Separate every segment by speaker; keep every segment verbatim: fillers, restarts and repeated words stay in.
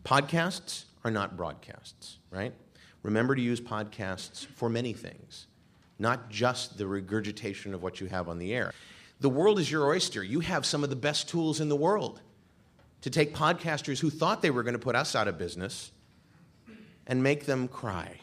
Speaker 1: Podcasts are not broadcasts, right? Remember to use podcasts for many things, not just the regurgitation of what you have on the air. The world is your oyster. You have some of the best tools in the world to take podcasters who thought they were going to put us out of business and make them cry.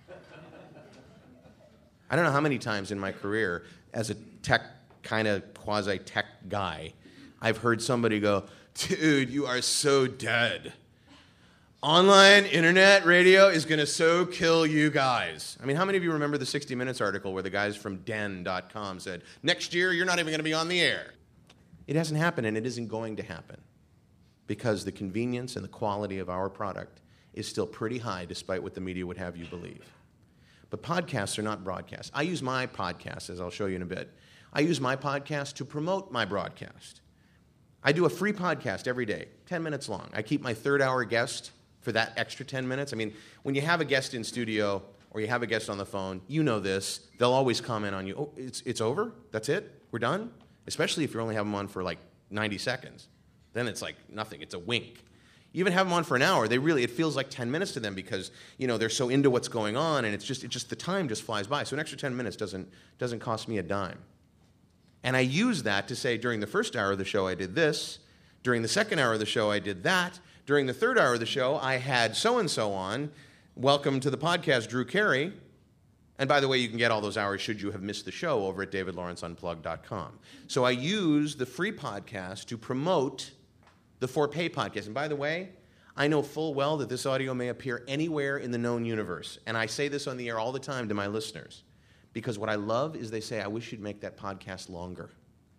Speaker 1: I don't know how many times in my career, as a tech, kind of quasi-tech guy, I've heard somebody go, dude, you are so dead. Online, internet, radio is going to so kill you guys. I mean, how many of you remember the sixty minutes article where the guys from den dot com said, next year, you're not even going to be on the air? It hasn't happened, and it isn't going to happen because the convenience and the quality of our product is still pretty high despite what the media would have you believe. But podcasts are not broadcasts. I use my podcast, as I'll show you in a bit. I use my podcast to promote my broadcast. I do a free podcast every day, ten minutes long. I keep my third hour guest for that extra ten minutes. I mean, when you have a guest in studio or you have a guest on the phone, you know this. They'll always comment on you, oh, it's, it's over? That's it? We're done? Especially if you only have them on for like ninety seconds. Then it's like nothing. It's a wink. You even have them on for an hour, they really, it feels like ten minutes to them because, you know, they're so into what's going on, and it's just, it just the time just flies by. So an extra ten minutes doesn't, doesn't cost me a dime. And I use that to say during the first hour of the show I did this, during the second hour of the show I did that, during the third hour of the show I had so-and-so on. Welcome to the podcast, Drew Carey. And by the way, you can get all those hours should you have missed the show over at david lawrence unplugged dot com. So I use the free podcast to promote the For Pay podcast. And by the way, I know full well that this audio may appear anywhere in the known universe. And I say this on the air all the time to my listeners. Because what I love is they say, I wish you'd make that podcast longer.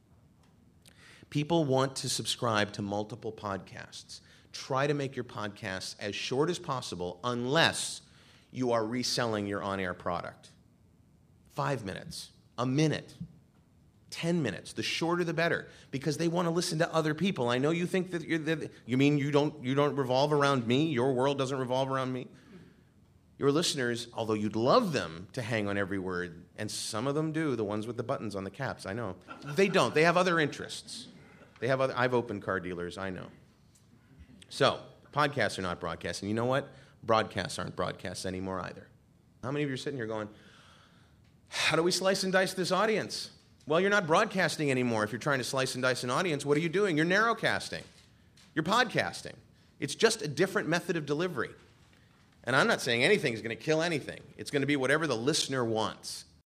Speaker 1: People want to subscribe to multiple podcasts. Try to make your podcasts as short as possible unless you are reselling your on-air product. Five minutes, a minute, ten minutes. The shorter the better, because they want to listen to other people. I know you think that you're that, you mean you don't you don't revolve around me? Your world doesn't revolve around me? Your listeners, although you'd love them to hang on every word, and some of them do, the ones with the buttons on the caps, I know. They don't. They have other interests. They have other, I've opened car dealers, I know. So, podcasts are not broadcasts. And you know what? Broadcasts aren't broadcasts anymore either. How many of you are sitting here going, how do we slice and dice this audience? Well, you're not broadcasting anymore. If you're trying to slice and dice an audience, what are you doing? You're narrowcasting. You're podcasting. It's just a different method of delivery. And I'm not saying anything's going to kill anything. It's going to be whatever the listener wants.